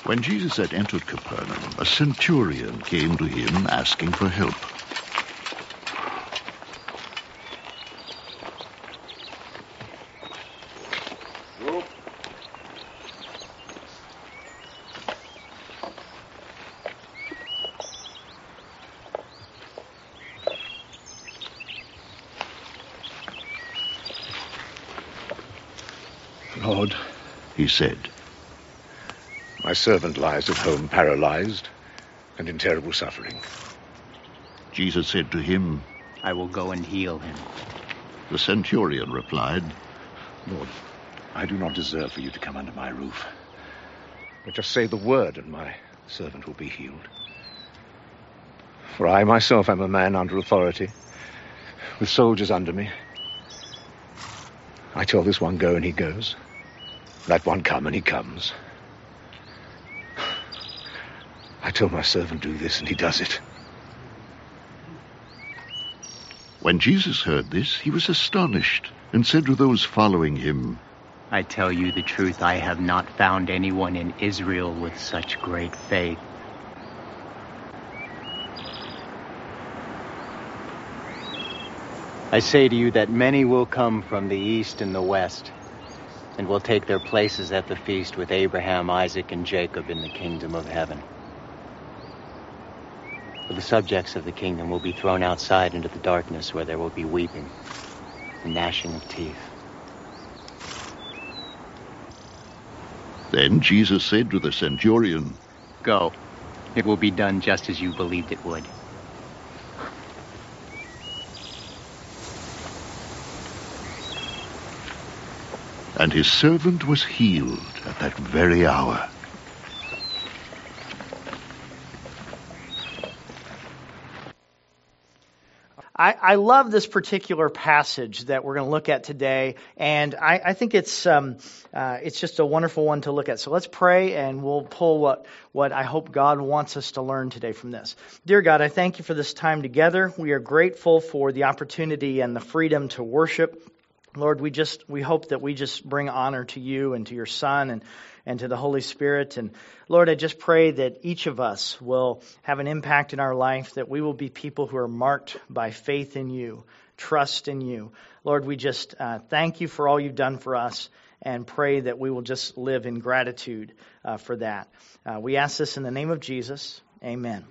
When Jesus had entered Capernaum, a centurion came to him asking for help. Lord, He said, my servant lies at home paralyzed and in terrible suffering. Jesus said to him, I will go and heal him. The centurion replied, Lord, I do not deserve for you to come under my roof. But just say the word and my servant will be healed. For I myself am a man under authority, with soldiers under me. I tell this one, go, and he goes. That one, come, and he comes. I tell my servant, do this, and he does it. When Jesus heard this, he was astonished and said to those following him, I tell you the truth, I have not found anyone in Israel with such great faith. I say to you that many will come from the east and the west, and will take their places at the feast with Abraham, Isaac, and Jacob in the kingdom of heaven. But the subjects of the kingdom will be thrown outside into the darkness, where there will be weeping and gnashing of teeth. Then Jesus said to the centurion, Go. It will be done just as you believed it would. And his servant was healed at that very hour. I love this particular passage that we're going to look at today, and I think it's just a wonderful one to look at. So let's pray, and we'll pull what I hope God wants us to learn today from this. Dear God, I thank you for this time together. We are grateful for the opportunity and the freedom to worship. Lord, we hope that we just bring honor to you and to your Son and to the Holy Spirit. And Lord, I just pray that each of us will have an impact in our life, that we will be people who are marked by faith in you, trust in you. Lord, we just thank you for all you've done for us and pray that we will just live in gratitude for that. We ask this in the name of Jesus. Amen.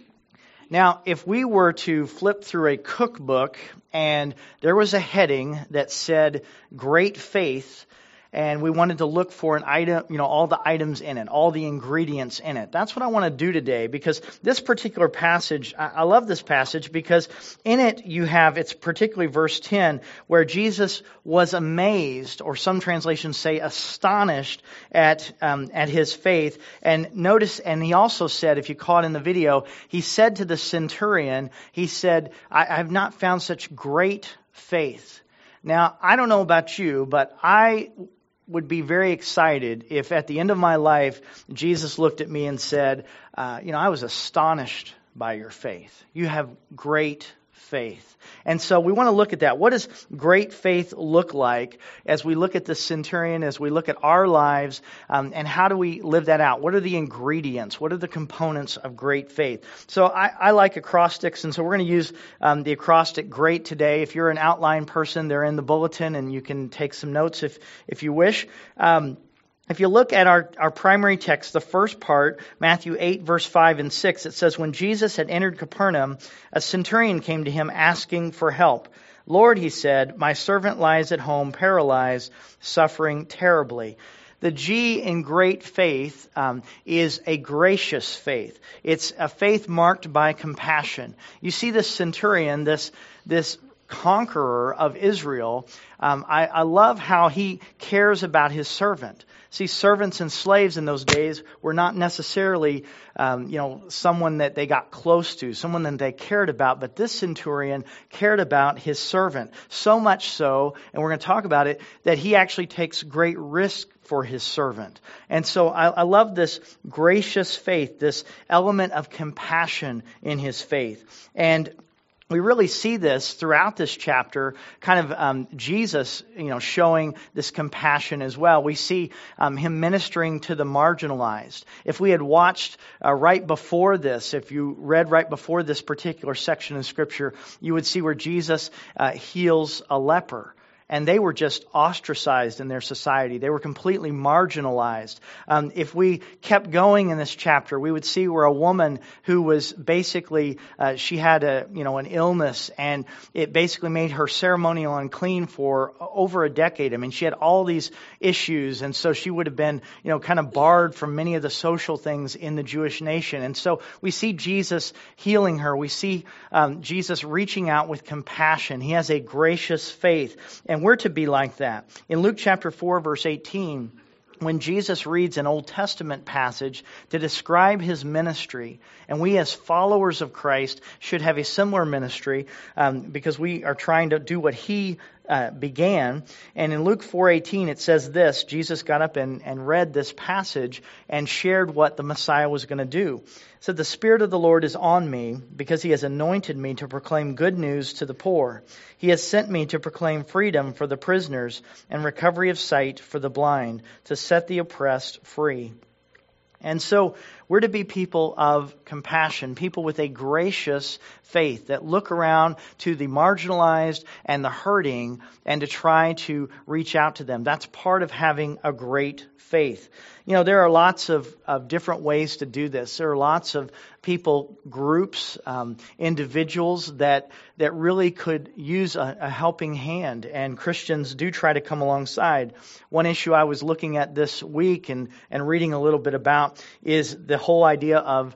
Now, if we were to flip through a cookbook and there was a heading that said great faith, and we wanted to look for an item, all the items in it, all the ingredients in it. That's what I want to do today, because this particular passage, I love this passage because in it you have, it's particularly verse 10, where Jesus was amazed, or some translations say astonished at his faith. And notice, and he also said, if you caught in the video, he said to the centurion, he said, I have not found such great faith. Now, I don't know about you, but I would be very excited if at the end of my life, Jesus looked at me and said, I was astonished by your faith. You have great faith. And so we want to look at that. What does great faith look like as we look at the centurion, as we look at our lives, and how do we live that out? What are the ingredients? What are the components of great faith? So I like acrostics, and so we're going to use the acrostic GREAT today. If you're an outline person, they're in the bulletin, and you can take some notes if you wish. If you look at our primary text, the first part, Matthew 8, verse 5 and 6, it says, when Jesus had entered Capernaum, a centurion came to him asking for help. Lord, he said, my servant lies at home paralyzed, suffering terribly. The G in great faith is a gracious faith. It's a faith marked by compassion. You see this centurion, this conqueror of Israel, I love how he cares about his servant. See, servants and slaves in those days were not necessarily, someone that they got close to, someone that they cared about. But this centurion cared about his servant. So much so, and we're going to talk about it, that he actually takes great risk for his servant. And so I love this gracious faith, this element of compassion in his faith. And we really see this throughout this chapter, kind of Jesus, showing this compassion as well. We see him ministering to the marginalized. If we had watched right before this, if you read right before this particular section of Scripture, you would see where Jesus heals a leper. And they were just ostracized in their society. They were completely marginalized. If we kept going in this chapter, we would see where a woman who was basically, she had an illness, and it basically made her ceremonial unclean for over a decade. I mean, she had all these issues, and so she would have been, kind of barred from many of the social things in the Jewish nation. And so we see Jesus healing her. We see Jesus reaching out with compassion. He has a gracious faith. And we're to be like that. In Luke chapter 4, verse 18, when Jesus reads an Old Testament passage to describe his ministry, and we as followers of Christ should have a similar ministry because we are trying to do what he began. And in Luke 4:18 it says this: Jesus got up and read this passage and shared what the Messiah was going to do. It said, "The Spirit of the Lord is on me because he has anointed me to proclaim good news to the poor. He has sent me to proclaim freedom for the prisoners and recovery of sight for the blind, to set the oppressed free." And so we're to be people of compassion, people with a gracious faith that look around to the marginalized and the hurting and to try to reach out to them. That's part of having a great faith. There are lots of different ways to do this. There are lots of people, groups, individuals that really could use a helping hand, and Christians do try to come alongside. One issue I was looking at this week and reading a little bit about is the whole idea of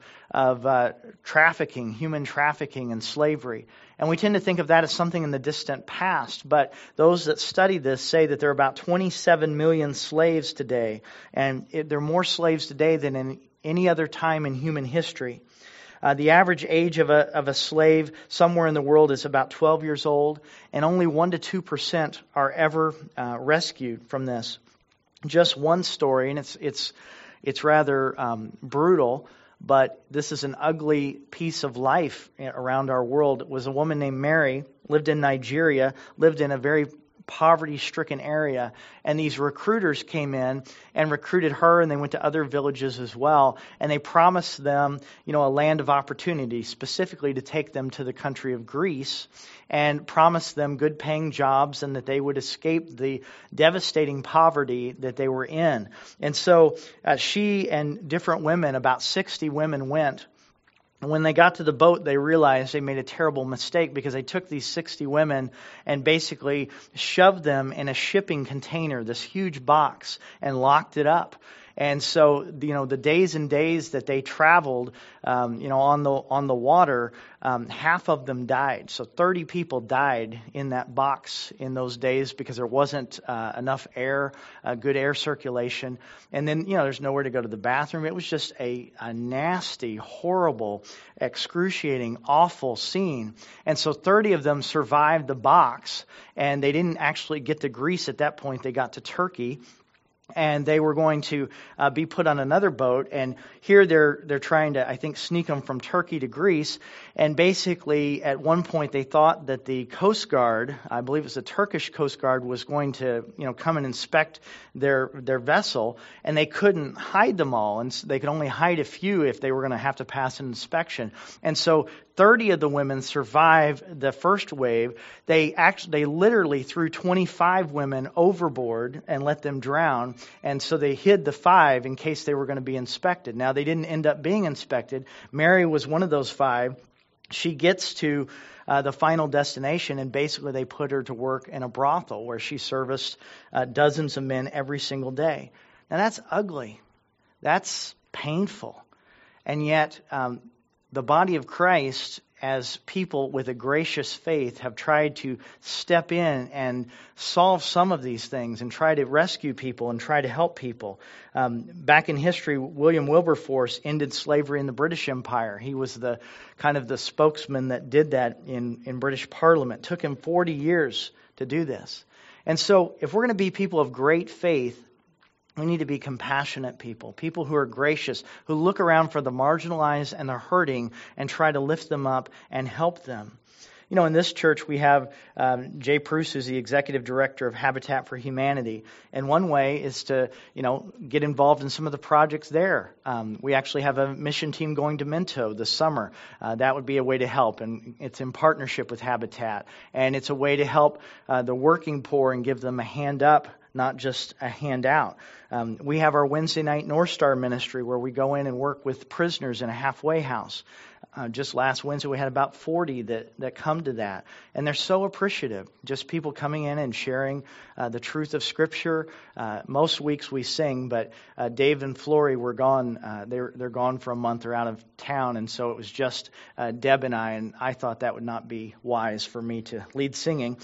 trafficking, human trafficking and slavery. And we tend to think of that as something in the distant past, but those that study this say that there are about 27 million slaves today, and there are more slaves today than in any other time in human history. The average age of a slave somewhere in the world is about 12 years old, and only 1 to 2% are ever rescued from this. Just one story, and it's rather brutal, but this is an ugly piece of life around our world. It was a woman named Mary, lived in Nigeria, lived in a very poverty-stricken area, and these recruiters came in and recruited her, and they went to other villages as well, and they promised them, a land of opportunity, specifically to take them to the country of Greece, and promised them good-paying jobs and that they would escape the devastating poverty that they were in. And so she and different women, about 60 women, went. And when they got to the boat, they realized they made a terrible mistake because they took these 60 women and basically shoved them in a shipping container, this huge box, and locked it up. And so, the days and days that they traveled, on the water, half of them died. So 30 people died in that box in those days because there wasn't enough air, good air circulation. And then, there's nowhere to go to the bathroom. It was just a nasty, horrible, excruciating, awful scene. And so 30 of them survived the box, and they didn't actually get to Greece at that point. They got to Turkey. And they were going to be put on another boat, and here they're trying to, I think, sneak them from Turkey to Greece. And basically, at one point, they thought that the Coast Guard, I believe it was the Turkish Coast Guard, was going to, come and inspect their vessel, and they couldn't hide them all, and they could only hide a few if they were going to have to pass an inspection. And so 30 of the women survived the first wave. They literally threw 25 women overboard and let them drown. And so they hid the 5 in case they were going to be inspected. Now, they didn't end up being inspected. Mary was one of those 5. She gets to the final destination, and basically they put her to work in a brothel where she serviced dozens of men every single day. Now, that's ugly. That's painful. And yet, the body of Christ, as people with a gracious faith, have tried to step in and solve some of these things and try to rescue people and try to help people. Back in history, William Wilberforce ended slavery in the British Empire. He was the kind of the spokesman that did that in British Parliament. It took him 40 years to do this. And so if we're going to be people of great faith, we need to be compassionate people who are gracious, who look around for the marginalized and the hurting and try to lift them up and help them. In this church we have Jay Pruce, who's the executive director of Habitat for Humanity. And one way is to, get involved in some of the projects there. We actually have a mission team going to Minto this summer. That would be a way to help. And it's in partnership with Habitat. And it's a way to help the working poor and give them a hand up, not just a handout. We have our Wednesday night North Star ministry where we go in and work with prisoners in a halfway house. Just last Wednesday we had about 40 that come to that. And they're so appreciative. Just people coming in and sharing the truth of Scripture. Most weeks we sing, but Dave and Flory were gone. They're gone for a month. They're out of town. And so it was just Deb and I thought that would not be wise for me to lead singing.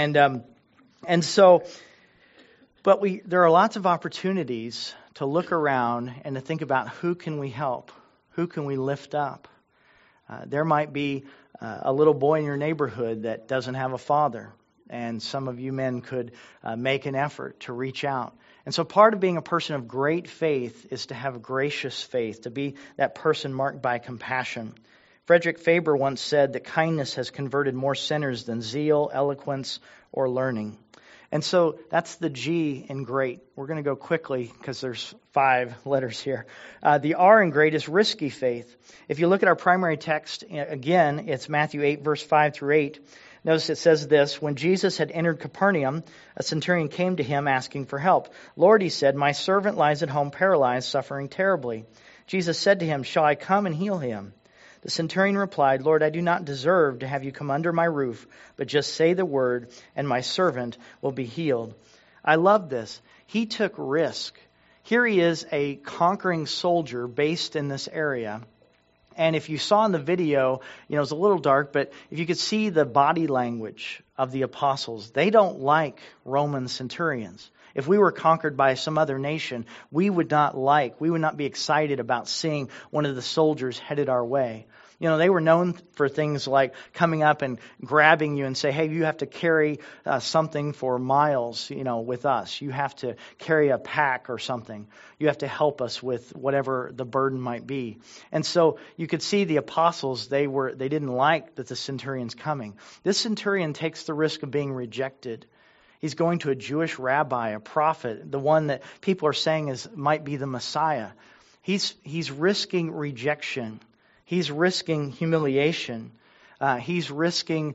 But there are lots of opportunities to look around and to think about who can we help, who can we lift up. There might be a little boy in your neighborhood that doesn't have a father, and some of you men could make an effort to reach out. And so part of being a person of great faith is to have gracious faith, to be that person marked by compassion. Frederick Faber once said that kindness has converted more sinners than zeal, eloquence, or learning. And so that's the G in great. We're going to go quickly because there's 5 letters here. The R in great is risky faith. If you look at our primary text, again, it's Matthew 8, verse 5 through 8. Notice it says this: When Jesus had entered Capernaum, a centurion came to him asking for help. Lord, he said, my servant lies at home paralyzed, suffering terribly. Jesus said to him, shall I come and heal him? The centurion replied, Lord, I do not deserve to have you come under my roof, but just say the word, and my servant will be healed. I love this. He took risk. Here he is, a conquering soldier based in this area. And if you saw in the video, it was a little dark, but if you could see the body language of the apostles, they don't like Roman centurions. If we were conquered by some other nation, we would not be excited about seeing one of the soldiers headed our way. They were known for things like coming up and grabbing you and say, hey, you have to carry something for miles, with us. You have to carry a pack or something. You have to help us with whatever the burden might be. And so you could see the apostles, they didn't like that the centurion's coming. This centurion takes the risk of being rejected. He's going to a Jewish rabbi, a prophet, the one that people are saying might be the Messiah. He's risking rejection. He's risking humiliation. He's risking,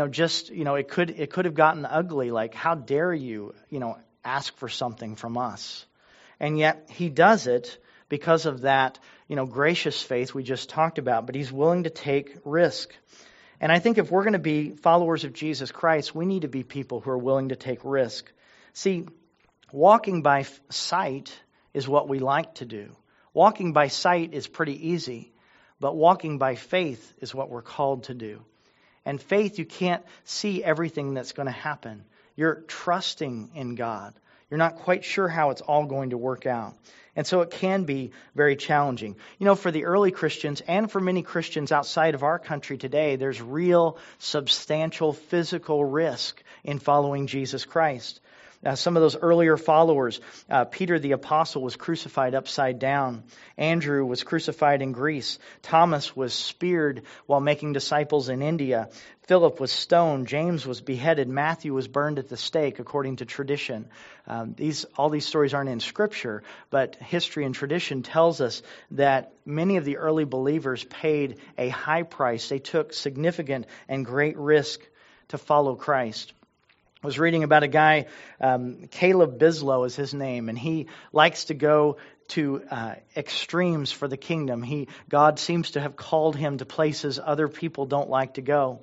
it could have gotten ugly. Like, how dare you, ask for something from us? And yet he does it because of that, gracious faith we just talked about. But he's willing to take risk. And I think if we're going to be followers of Jesus Christ, we need to be people who are willing to take risk. See, walking by sight is what we like to do. Walking by sight is pretty easy, but walking by faith is what we're called to do. And faith, you can't see everything that's going to happen. You're trusting in God. You're not quite sure how it's all going to work out. And so it can be very challenging. For the early Christians and for many Christians outside of our country today, there's real substantial physical risk in following Jesus Christ. Some of those earlier followers, Peter the Apostle was crucified upside down. Andrew was crucified in Greece. Thomas was speared while making disciples in India. Philip was stoned. James was beheaded. Matthew was burned at the stake, according to tradition. All these stories aren't in Scripture, but history and tradition tells us that many of the early believers paid a high price. They took significant and great risk to follow Christ. I was reading about a guy, Caleb Bislow is his name, and he likes to go to extremes for the kingdom. God seems to have called him to places other people don't like to go.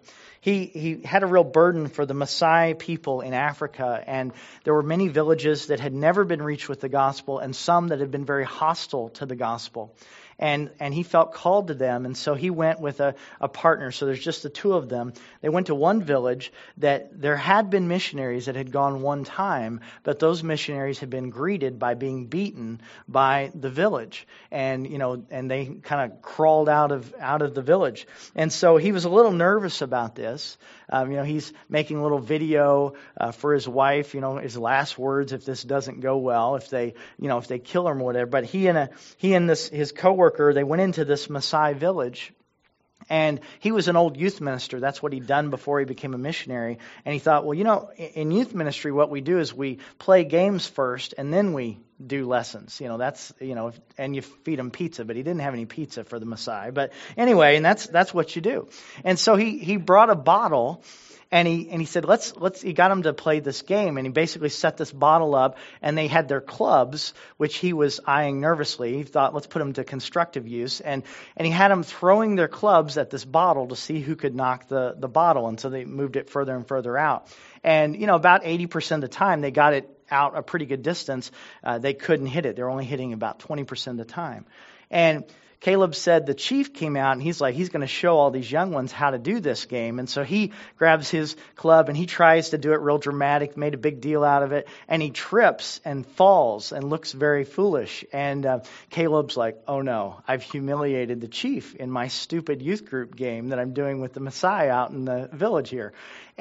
He had a real burden for the Maasai people in Africa, and there were many villages that had never been reached with the gospel and some that had been very hostile to the gospel. And he felt called to them, and so he went with a partner. So there's just the two of them. They went to one village that there had been missionaries that had gone one time, but those missionaries had been greeted by being beaten by the village, and they kind of crawled out of the village. And so he was a little nervous about this. He's making a little video for his wife. His last words if this doesn't go well, if they kill him or whatever. But he and his coworker, they went into this Maasai village, And he was an old youth minister. That's what he'd done before he became a missionary. And he thought, well, in youth ministry, what we do is we play games first and then we do lessons. And you feed them pizza, but he didn't have any pizza for the Messiah. But anyway, and that's what you do. And so he brought a bottle. And he said, he got him to play this game, and he basically set this bottle up, and they had their clubs, which he was eyeing nervously. He thought, let's put them to constructive use. And he had them throwing their clubs at this bottle to see who could knock the bottle. And so they moved it further and further out. And, about 80% of the time, they got it out a pretty good distance. They couldn't hit it. They were only hitting about 20% of the time. And Caleb said the chief came out and he's going to show all these young ones how to do this game. And so he grabs his club and he tries to do it real dramatic, made a big deal out of it. And he trips and falls and looks very foolish. And Caleb's like, oh no, I've humiliated the chief in my stupid youth group game that I'm doing with the Messiah out in the village here.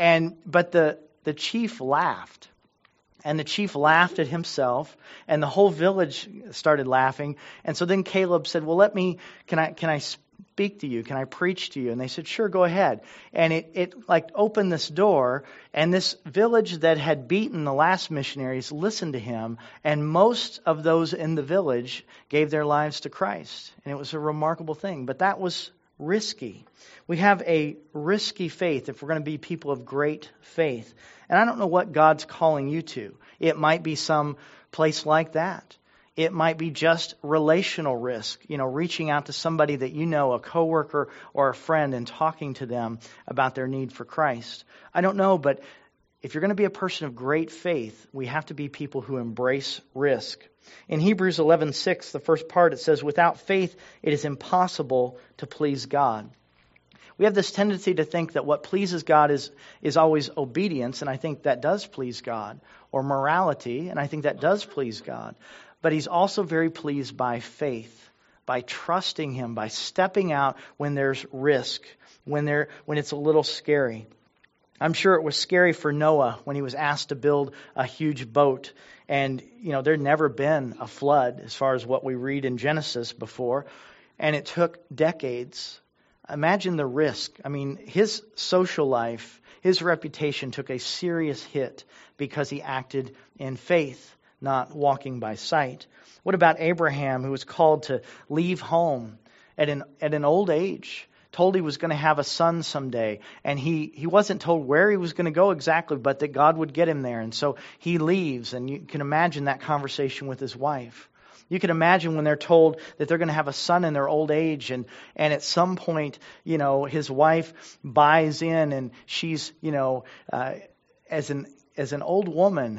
But the chief laughed. And the chief laughed at himself, and the whole village started laughing. And so then Caleb said, well, can I speak to you? Can I preach to you? And they said, sure, go ahead. And it opened this door, and this village that had beaten the last missionaries listened to him, and most of those in the village gave their lives to Christ. And it was a remarkable thing. But that was risky. We have a risky faith if we're going to be people of great faith. And I don't know what God's calling you to. It might be some place like that. It might be just relational risk, reaching out to somebody that you know, a coworker or a friend, and talking to them about their need for Christ. I don't know, but if you're going to be a person of great faith, we have to be people who embrace risk. In Hebrews 11:6, the first part, it says, without faith, it is impossible to please God. We have this tendency to think that what pleases God is always obedience, and I think that does please God, or morality, and I think that does please God. But He's also very pleased by faith, by trusting Him, by stepping out when there's risk, when it's a little scary. I'm sure it was scary for Noah when he was asked to build a huge boat. And, there'd never been a flood as far as what we read in Genesis before. And it took decades. Imagine the risk. I mean, his social life, his reputation took a serious hit because he acted in faith, not walking by sight. What about Abraham, who was called to leave home at an old age? Told he was going to have a son someday, and he wasn't told where he was going to go exactly, but that God would get him there. And so he leaves, and you can imagine that conversation with his wife. You can imagine when they're told that they're going to have a son in their old age, and at some point, his wife buys in, and she's, as an old woman,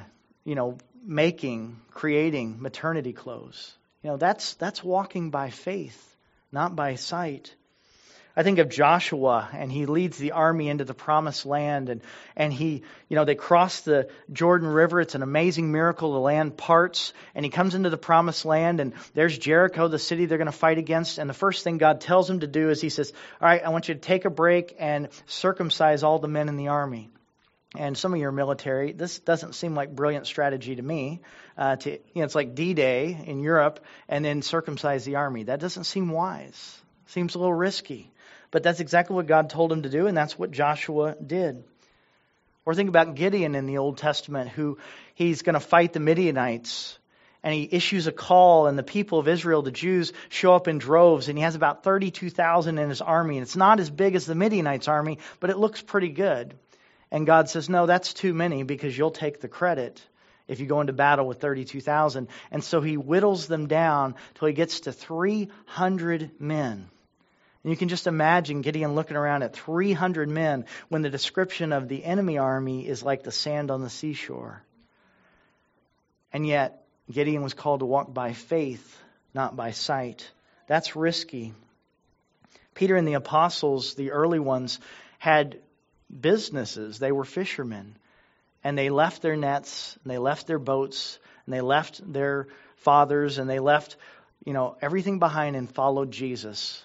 creating maternity clothes. That's walking by faith, not by sight. I think of Joshua, and he leads the army into the promised land, and he, they cross the Jordan River. It's an amazing miracle. The land parts, and he comes into the promised land, and there's Jericho, the city they're going to fight against. And the first thing God tells him to do is he says, all right, I want you to take a break and circumcise all the men in the army. And some of you are military. This doesn't seem like brilliant strategy to me. It's like D-Day in Europe, and then circumcise the army. That doesn't seem wise. Seems a little risky. But that's exactly what God told him to do, and that's what Joshua did. Or think about Gideon in the Old Testament, who he's going to fight the Midianites. And he issues a call, and the people of Israel, the Jews, show up in droves, and he has about 32,000 in his army. And it's not as big as the Midianites' army, but it looks pretty good. And God says, no, that's too many, because you'll take the credit if you go into battle with 32,000. And so he whittles them down till he gets to 300 men. And you can just imagine Gideon looking around at 300 men when the description of the enemy army is like the sand on the seashore. And yet, Gideon was called to walk by faith, not by sight. That's risky. Peter and the apostles, the early ones, had businesses. They were fishermen. And they left their nets, and they left their boats, and they left their fathers, and they left, everything behind and followed Jesus,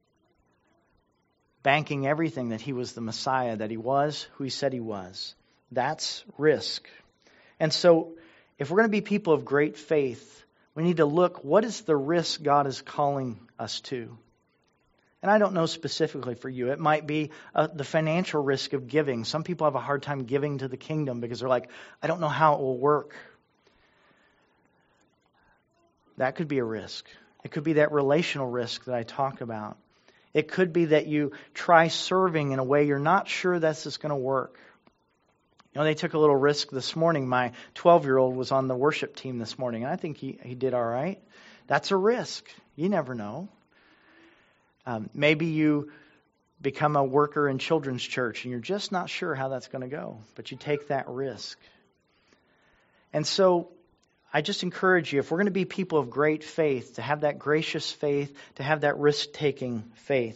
banking everything that he was the Messiah, that he was who he said he was. That's risk. And so, if we're going to be people of great faith, we need to look, what is the risk God is calling us to? And I don't know specifically for you. It might be the financial risk of giving. Some people have a hard time giving to the kingdom because they're like, I don't know how it will work. That could be a risk. It could be that relational risk that I talk about. It could be that you try serving in a way you're not sure this is going to work. You know, they took a little risk this morning. My 12-year-old was on the worship team this morning, and I think he did all right. That's a risk. You never know. Maybe you become a worker in children's church, and you're just not sure how that's going to go, but you take that risk. And so I just encourage you, if we're going to be people of great faith, to have that gracious faith, to have that risk-taking faith.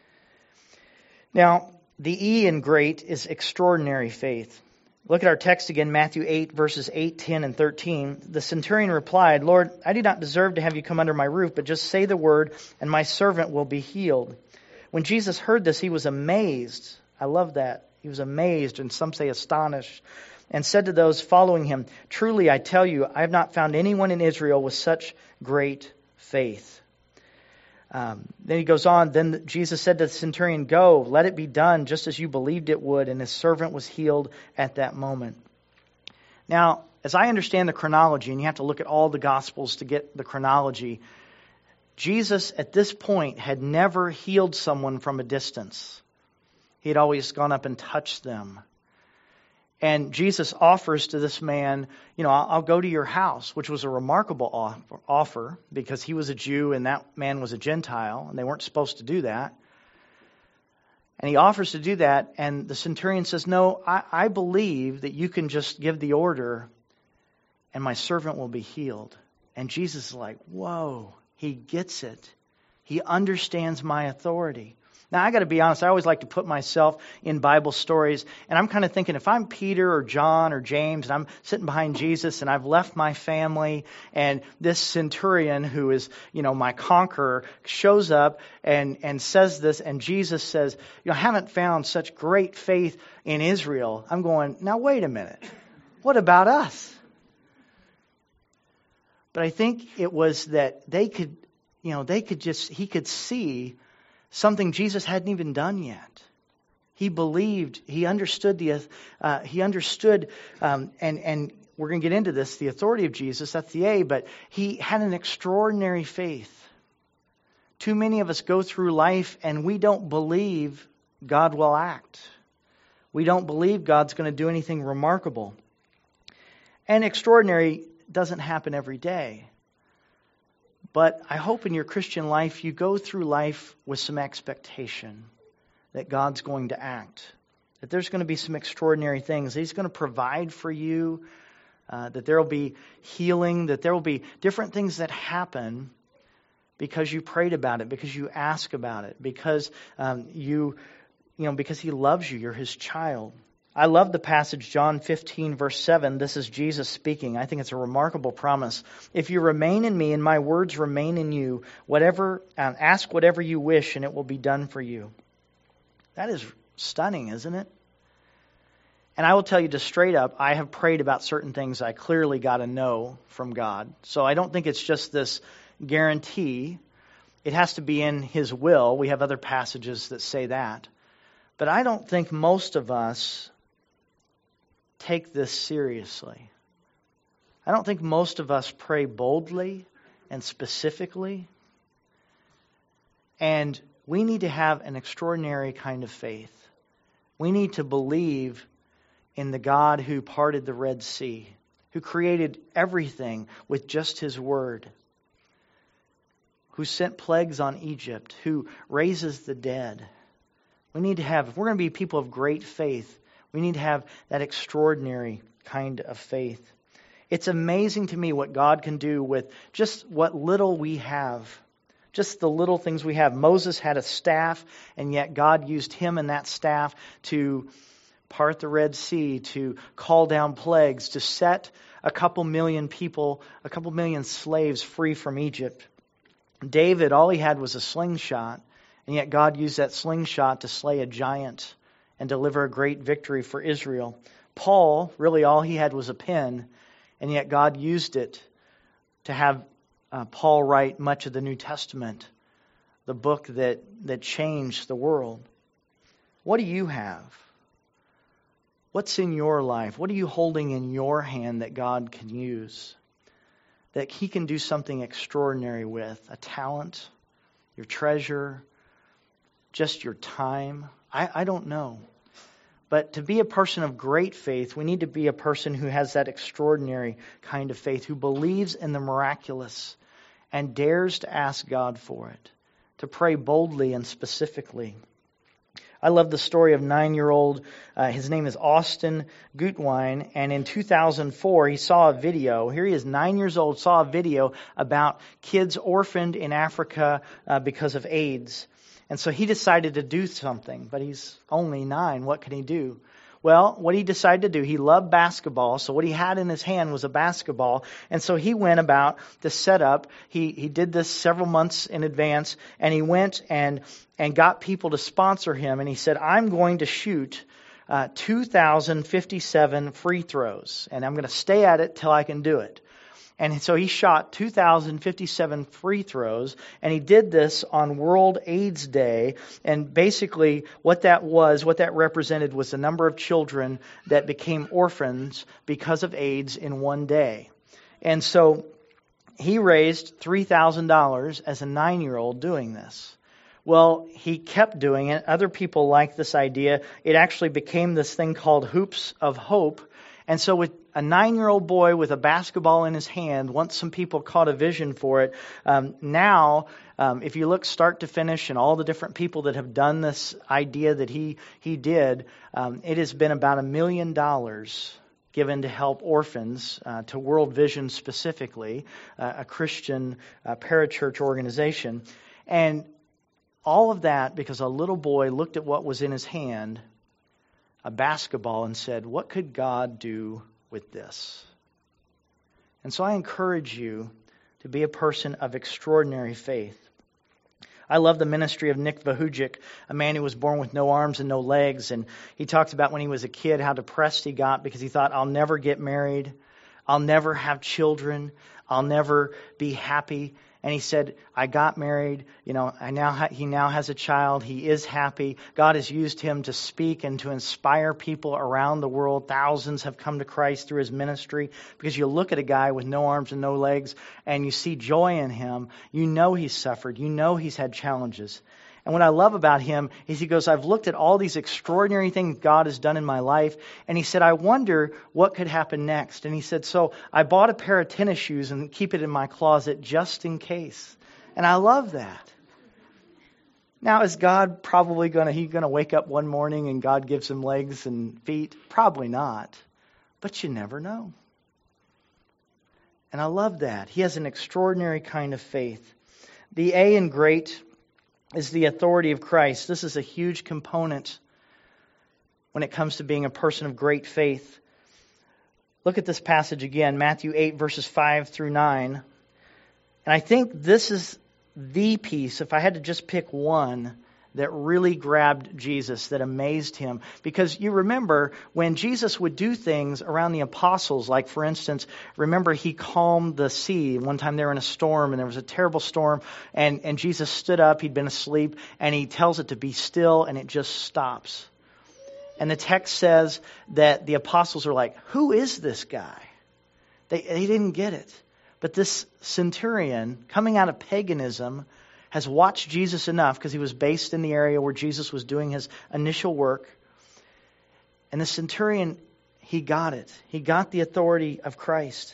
Now, the E in great is extraordinary faith. Look at our text again, Matthew 8, verses 8, 10, and 13. The centurion replied, Lord, I do not deserve to have you come under my roof, but just say the word, and my servant will be healed. When Jesus heard this, he was amazed. I love that. He was amazed, and some say astonished, and said to those following him, truly, I tell you, I have not found anyone in Israel with such great faith. Then he goes on, then Jesus said to the centurion, go, let it be done just as you believed it would, and his servant was healed at that moment. Now, as I understand the chronology, and you have to look at all the Gospels to get the chronology, Jesus at this point had never healed someone from a distance. He had always gone up and touched them. And Jesus offers to this man, I'll go to your house, which was a remarkable offer because he was a Jew and that man was a Gentile, and they weren't supposed to do that. And he offers to do that, and the centurion says, no, I believe that you can just give the order and my servant will be healed. And Jesus is like, whoa, he gets it. He understands my authority. Now, I got to be honest, I always like to put myself in Bible stories, and I'm kind of thinking if I'm Peter or John or James, and I'm sitting behind Jesus, and I've left my family, and this centurion who is, my conqueror, shows up and says this, and Jesus says, I haven't found such great faith in Israel. I'm going, now wait a minute. What about us? But I think it was that he could see something Jesus hadn't even done yet. He believed, he understood, and we're going to get into this, the authority of Jesus, that's the A, but he had an extraordinary faith. Too many of us go through life and we don't believe God will act. We don't believe God's going to do anything remarkable. And extraordinary doesn't happen every day. But I hope in your Christian life you go through life with some expectation that God's going to act, that there's going to be some extraordinary things. He's going to provide for you, that there will be healing, that there will be different things that happen because you prayed about it, because you ask about it, because because He loves you. You're His child. I love the passage, John 15, verse 7. This is Jesus speaking. I think it's a remarkable promise. If you remain in me and my words remain in you, ask whatever you wish and it will be done for you. That is stunning, isn't it? And I will tell you just straight up, I have prayed about certain things I clearly got to know from God. So I don't think it's just this guarantee. It has to be in His will. We have other passages that say that. But I don't think most of us take this seriously. I don't think most of us pray boldly and specifically. And we need to have an extraordinary kind of faith. We need to believe in the God who parted the Red Sea, who created everything with just His word, who sent plagues on Egypt, who raises the dead. We need to have, if we're going to be people of great faith, we need to have that extraordinary kind of faith. It's amazing to me what God can do with just what little we have. Just the little things we have. Moses had a staff, and yet God used him and that staff to part the Red Sea, to call down plagues, to set a couple million people, a couple million slaves free from Egypt. David, all he had was a slingshot, and yet God used that slingshot to slay a giant and deliver a great victory for Israel. Paul, really all he had was a pen, and yet God used it to have Paul write much of the New Testament. the book that changed the world. What do you have? What's in your life? What are you holding in your hand that God can use? That He can do something extraordinary with? A talent? Your treasure? Just your time? I don't know. But to be a person of great faith, we need to be a person who has that extraordinary kind of faith, who believes in the miraculous and dares to ask God for it, to pray boldly and specifically. I love the story of 9-year-old, his name is Austin Gutwein, and in 2004 he saw a video. Here he is, 9 years old, saw a video about kids orphaned in Africa because of AIDS. And so he decided to do something, but he's only 9. What can he do? Well, what he decided to do, he loved basketball, so what he had in his hand was a basketball, and so he went about to set up. He did this several months in advance, and he went and got people to sponsor him, and he said, I'm going to shoot 2,057 free throws, and I'm going to stay at it till I can do it. And so he shot 2,057 free throws, and he did this on World AIDS Day. And basically what that represented was the number of children that became orphans because of AIDS in one day. And so he raised $3,000 as a 9-year-old doing this. Well, he kept doing it. Other people liked this idea. It actually became this thing called Hoops of Hope. And so with a 9-year-old boy with a basketball in his hand, once some people caught a vision for it, now if you look start to finish and all the different people that have done this idea that he did, it has been about $1 million given to help orphans, to World Vision specifically, a Christian parachurch organization. And all of that because a little boy looked at what was in his hand, a basketball, and said, what could God do with this? And so I encourage you to be a person of extraordinary faith. I love the ministry of Nick Vujicic, a man who was born with no arms and no legs. And he talks about when he was a kid how depressed he got because he thought, I'll never get married. I'll never have children. I'll never be happy. And he said, I got married, he now has a child, he is happy. God has used him to speak and to inspire people around the world. Thousands have come to Christ through his ministry because you look at a guy with no arms and no legs and you see joy in him. You know he's suffered, you know he's had challenges. And what I love about him is he goes, I've looked at all these extraordinary things God has done in my life. And he said, I wonder what could happen next. And he said, so I bought a pair of tennis shoes and keep it in my closet just in case. And I love that. Now, is God probably going to wake up one morning and God gives him legs and feet? Probably not. But you never know. And I love that. He has an extraordinary kind of faith. The A in great is the authority of Christ. This is a huge component when it comes to being a person of great faith. Look at this passage again, Matthew 8, verses 5 through 9. And I think this is the piece, if I had to just pick one, that really grabbed Jesus, that amazed him. Because you remember when Jesus would do things around the apostles, like for instance, remember he calmed the sea. One time they were in a storm and there was a terrible storm and Jesus stood up, he'd been asleep, and he tells it to be still and it just stops. And the text says that the apostles are like, who is this guy? They didn't get it. But this centurion, coming out of paganism, has watched Jesus enough because he was based in the area where Jesus was doing his initial work. And the centurion, he got it. He got the authority of Christ.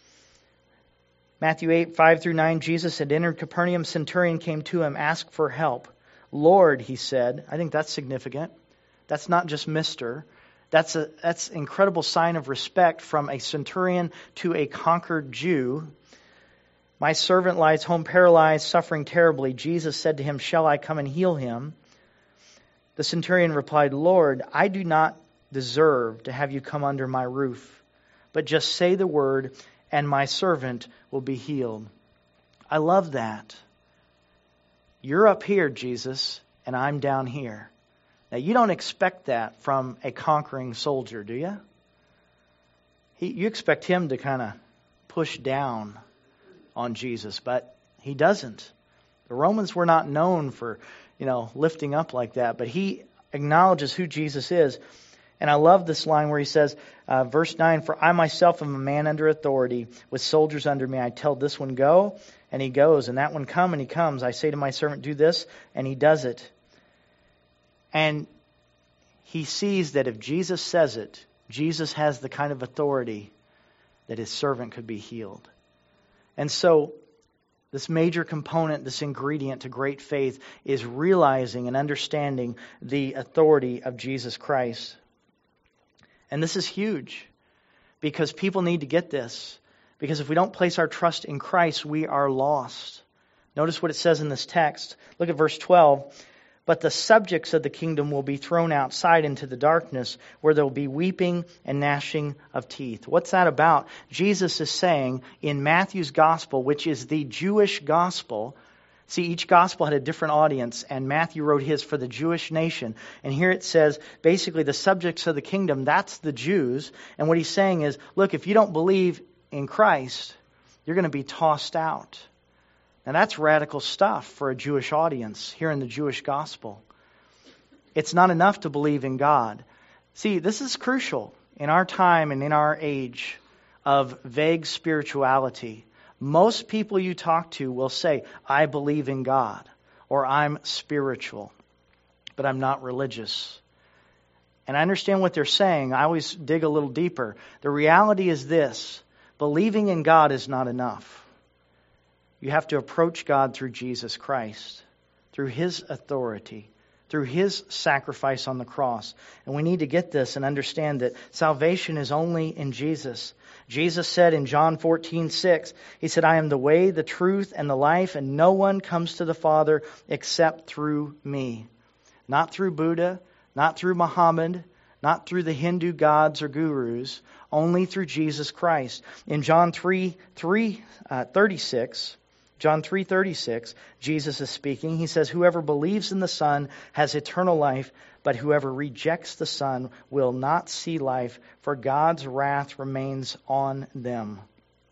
Matthew 8, 5 through 9, Jesus had entered Capernaum. Centurion came to him, asked for help. Lord, he said. I think that's significant. That's not just Mr. That's an incredible sign of respect from a centurion to a conquered Jew. My servant lies home paralyzed, suffering terribly. Jesus said to him, shall I come and heal him? The centurion replied, Lord, I do not deserve to have you come under my roof, but just say the word and my servant will be healed. I love that. You're up here, Jesus, and I'm down here. Now, you don't expect that from a conquering soldier, do you? You expect him to kind of push down on Jesus, but he doesn't. The Romans were not known for, lifting up like that, but he acknowledges who Jesus is. And I love this line where he says, verse 9, "For I myself am a man under authority, with soldiers under me. I tell this one, go, and he goes, and that one, come, and he comes. I say to my servant, do this, and he does it." And he sees that if Jesus says it, Jesus has the kind of authority that his servant could be healed. And so this major component, this ingredient to great faith, is realizing and understanding the authority of Jesus Christ. And this is huge because people need to get this. Because if we don't place our trust in Christ, we are lost. Notice what it says in this text. Look at verse 12. "But the subjects of the kingdom will be thrown outside into the darkness, where there will be weeping and gnashing of teeth." What's that about? Jesus is saying in Matthew's gospel, which is the Jewish gospel. See, each gospel had a different audience, and Matthew wrote his for the Jewish nation. And here it says, basically, the subjects of the kingdom, that's the Jews. And what he's saying is, look, if you don't believe in Christ, you're going to be tossed out. Now that's radical stuff for a Jewish audience here in the Jewish gospel. It's not enough to believe in God. See, this is crucial in our time and in our age of vague spirituality. Most people you talk to will say, "I believe in God," or "I'm spiritual, but I'm not religious." And I understand what they're saying. I always dig a little deeper. The reality is this: believing in God is not enough. You have to approach God through Jesus Christ, through His authority, through His sacrifice on the cross. And we need to get this and understand that salvation is only in Jesus. Jesus said in John 14:6, He said, "I am the way, the truth, and the life, and no one comes to the Father except through me." Not through Buddha, not through Muhammad, not through the Hindu gods or gurus, only through Jesus Christ. In John 3:36, Jesus is speaking. He says, "Whoever believes in the Son has eternal life, but whoever rejects the Son will not see life, for God's wrath remains on them."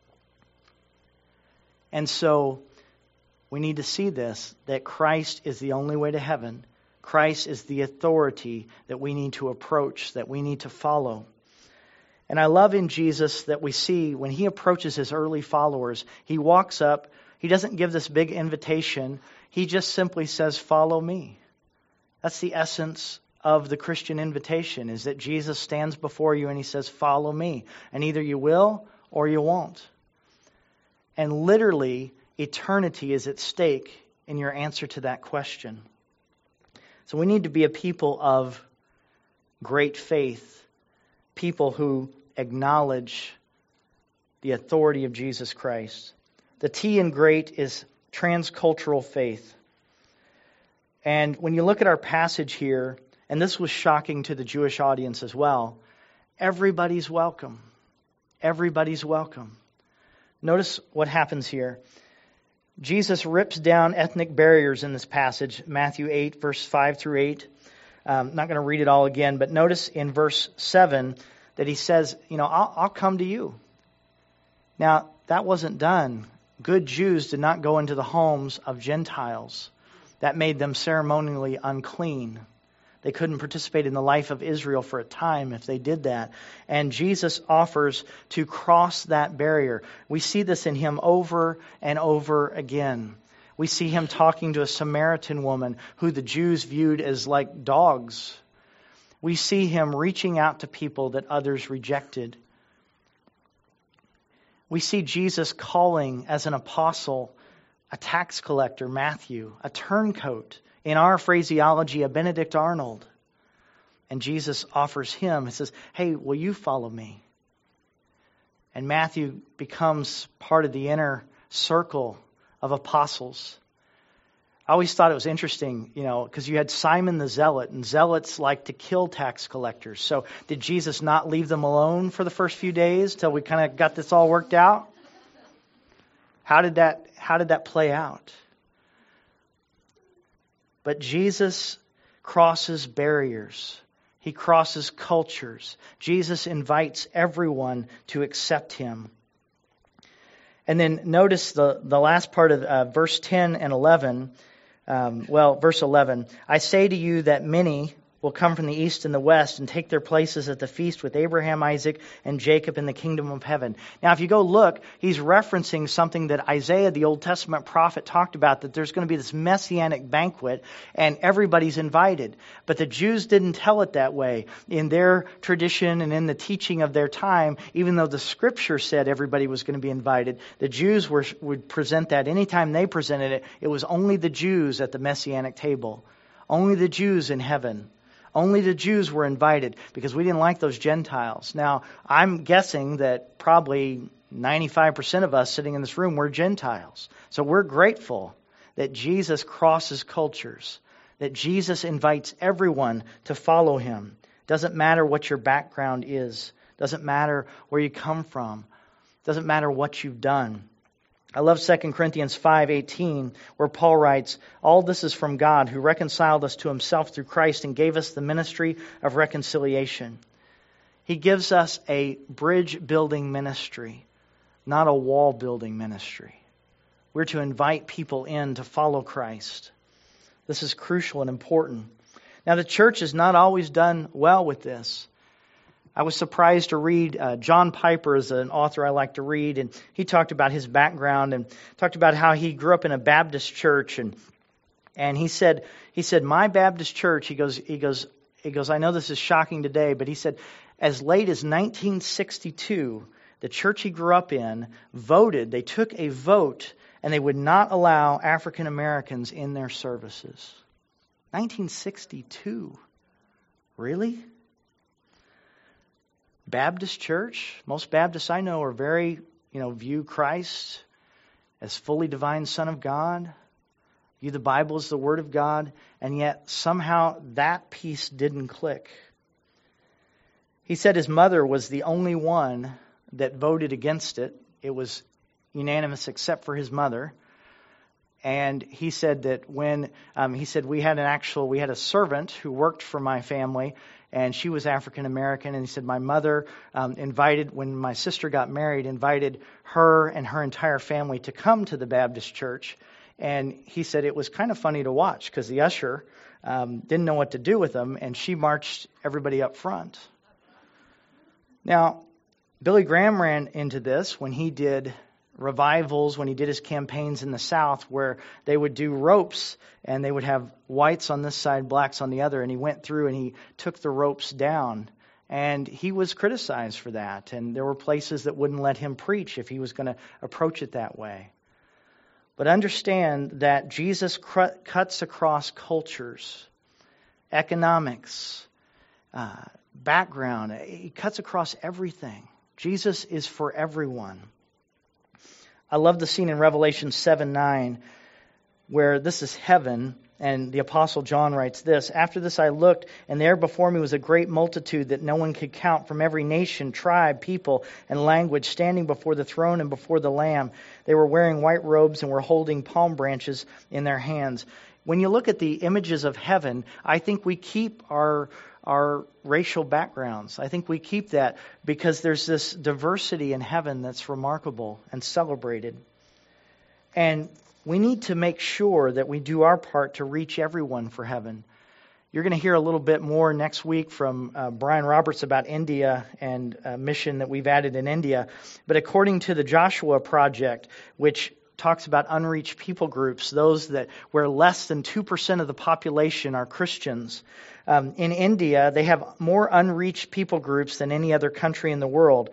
And so we need to see this, that Christ is the only way to heaven. Christ is the authority that we need to approach, that we need to follow. And I love in Jesus that we see when He approaches His early followers, He walks up. He doesn't give this big invitation. He just simply says, "Follow me." That's the essence of the Christian invitation, is that Jesus stands before you and He says, "Follow me." And either you will or you won't. And literally, eternity is at stake in your answer to that question. So we need to be a people of great faith, people who acknowledge the authority of Jesus Christ. The T in great is transcultural faith. And when you look at our passage here, and this was shocking to the Jewish audience as well, everybody's welcome. Everybody's welcome. Notice what happens here. Jesus rips down ethnic barriers in this passage, Matthew 8, verse 5 through 8. I'm not going to read it all again, but notice in verse 7 that He says, I'll come to you. Now, that wasn't done. Good Jews did not go into the homes of Gentiles. That made them ceremonially unclean. They couldn't participate in the life of Israel for a time if they did that. And Jesus offers to cross that barrier. We see this in Him over and over again. We see Him talking to a Samaritan woman who the Jews viewed as like dogs. We see Him reaching out to people that others rejected. We see Jesus calling as an apostle a tax collector, Matthew, a turncoat, in our phraseology, a Benedict Arnold. And Jesus offers him, He says, "Hey, will you follow me?" And Matthew becomes part of the inner circle of apostles. I always thought it was interesting, because you had Simon the Zealot, and zealots like to kill tax collectors. So did Jesus not leave them alone for the first few days till we kind of got this all worked out? How did that play out? But Jesus crosses barriers. He crosses cultures. Jesus invites everyone to accept Him. And then notice the last part of verse 10 and 11. Verse 11. I say to you that many will come from the east and the west and take their places at the feast with Abraham, Isaac, and Jacob in the kingdom of heaven. Now, if you go look, he's referencing something that Isaiah, the Old Testament prophet, talked about, that there's going to be this messianic banquet and everybody's invited. But the Jews didn't tell it that way. In their tradition and in the teaching of their time, even though the scripture said everybody was going to be invited, the Jews would present that. Anytime they presented it, it was only the Jews at the messianic table. Only the Jews in heaven. Only the Jews were invited because we didn't like those Gentiles. Now, I'm guessing that probably 95% of us sitting in this room were Gentiles. So we're grateful that Jesus crosses cultures, that Jesus invites everyone to follow him. Doesn't matter what your background is. Doesn't matter where you come from. Doesn't matter what you've done. I love 2 Corinthians 5:18, where Paul writes, all this is from God, who reconciled us to himself through Christ and gave us the ministry of reconciliation. He gives us a bridge-building ministry, not a wall-building ministry. We're to invite people in to follow Christ. This is crucial and important. Now, the church has not always done well with this. I was surprised to read, John Piper is an author I like to read, and he talked about his background and talked about how he grew up in a Baptist church, and he said, my Baptist church, he goes, I know this is shocking today, but he said, as late as 1962, the church he grew up in they took a vote, and they would not allow African Americans in their services. 1962. Really? Baptist church, most Baptists I know are very, view Christ as fully divine Son of God, view the Bible as the Word of God, and yet somehow that piece didn't click. He said his mother was the only one that voted against it. It was unanimous except for his mother. And he said that when, we had a servant who worked for my family, and she was African American. And he said my mother when my sister got married, invited her and her entire family to come to the Baptist church. And he said it was kind of funny to watch because the usher didn't know what to do with them, and she marched everybody up front. Now, Billy Graham ran into this when he did revivals, when he did his campaigns in the South, where they would do ropes and they would have whites on this side, blacks on the other, and he went through and he took the ropes down, and he was criticized for that, and there were places that wouldn't let him preach if he was going to approach it that way. But understand that Jesus cuts across cultures, economics, background. He cuts across everything. Jesus is for everyone. I love the scene in Revelation 7:9 where this is heaven, and the Apostle John writes this, after this I looked, and there before me was a great multitude that no one could count from every nation, tribe, people, and language, standing before the throne and before the Lamb. They were wearing white robes and were holding palm branches in their hands. When you look at the images of heaven, I think we keep our racial backgrounds. I think we keep that because there's this diversity in heaven that's remarkable and celebrated. And we need to make sure that we do our part to reach everyone for heaven. You're going to hear a little bit more next week from Brian Roberts about India and a mission that we've added in India. But according to the Joshua Project, which talks about unreached people groups, those where less than 2% of the population are Christians. In India, they have more unreached people groups than any other country in the world.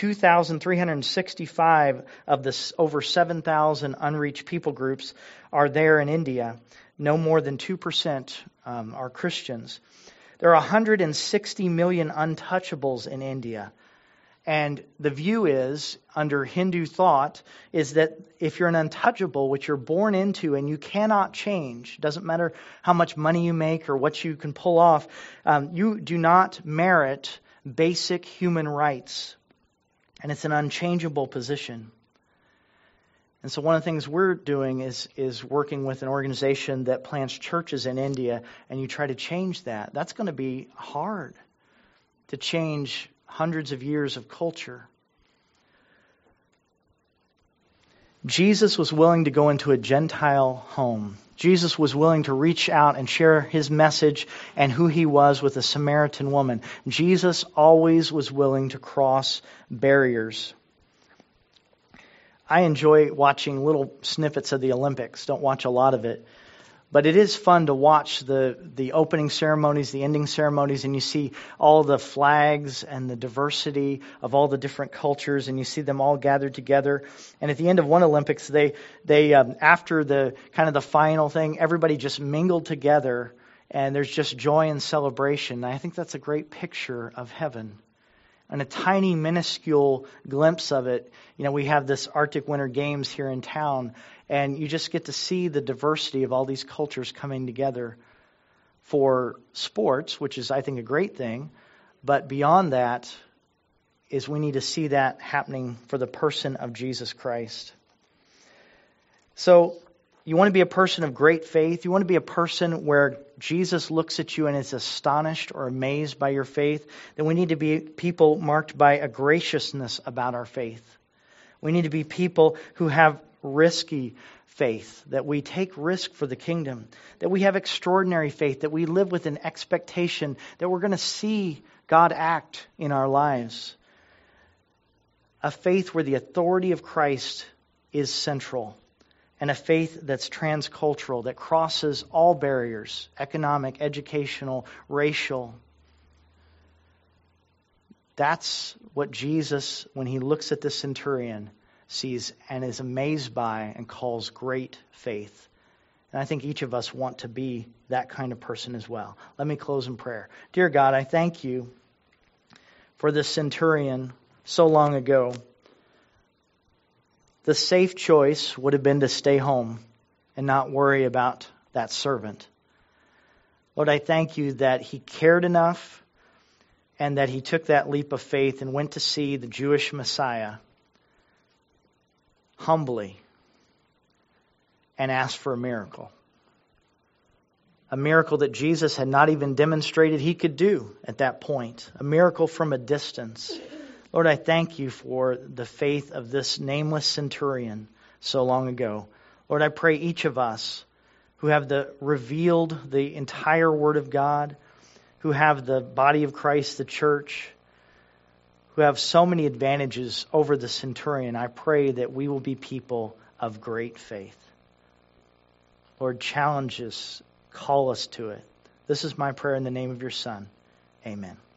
2,365 of the over 7,000 unreached people groups are there in India. No more than 2% are Christians. There are 160 million untouchables in India. And the view is, under Hindu thought, is that if you're an untouchable, which you're born into and you cannot change, doesn't matter how much money you make or what you can pull off, you do not merit basic human rights. And it's an unchangeable position. And so one of the things we're doing is working with an organization that plants churches in India, and you try to change that. That's going to be hard to change hundreds of years of culture. Jesus was willing to go into a Gentile home. Jesus was willing to reach out and share his message and who he was with a Samaritan woman. Jesus always was willing to cross barriers. I enjoy watching little snippets of the Olympics. Don't watch a lot of it. But it is fun to watch the opening ceremonies, the ending ceremonies, and you see all the flags and the diversity of all the different cultures, and you see them all gathered together. And at the end of one Olympics, they after the kind of the final thing, everybody just mingled together, and there's just joy and celebration. And I think that's a great picture of heaven. And a tiny, minuscule glimpse of it. You know, we have this Arctic Winter Games here in town, and you just get to see the diversity of all these cultures coming together for sports, which is, I think, a great thing. But beyond that is we need to see that happening for the person of Jesus Christ. So you want to be a person of great faith. You want to be a person where Jesus looks at you and is astonished or amazed by your faith. Then we need to be people marked by a graciousness about our faith. We need to be people who have risky faith, that we take risk for the kingdom, that we have extraordinary faith, that we live with an expectation that we're going to see God act in our lives. A faith where the authority of Christ is central. And a faith that's transcultural, that crosses all barriers, economic, educational, racial. That's what Jesus, when he looks at the centurion, sees and is amazed by and calls great faith. And I think each of us want to be that kind of person as well. Let me close in prayer. Dear God, I thank you for this centurion so long ago. The safe choice would have been to stay home and not worry about that servant. Lord, I thank you that he cared enough and that he took that leap of faith and went to see the Jewish Messiah humbly and asked for a miracle. A miracle that Jesus had not even demonstrated he could do at that point. A miracle from a distance. Lord, I thank you for the faith of this nameless centurion so long ago. Lord, I pray each of us who have revealed the entire Word of God, who have the body of Christ, the church, who have so many advantages over the centurion, I pray that we will be people of great faith. Lord, challenge us, call us to it. This is my prayer in the name of your Son. Amen.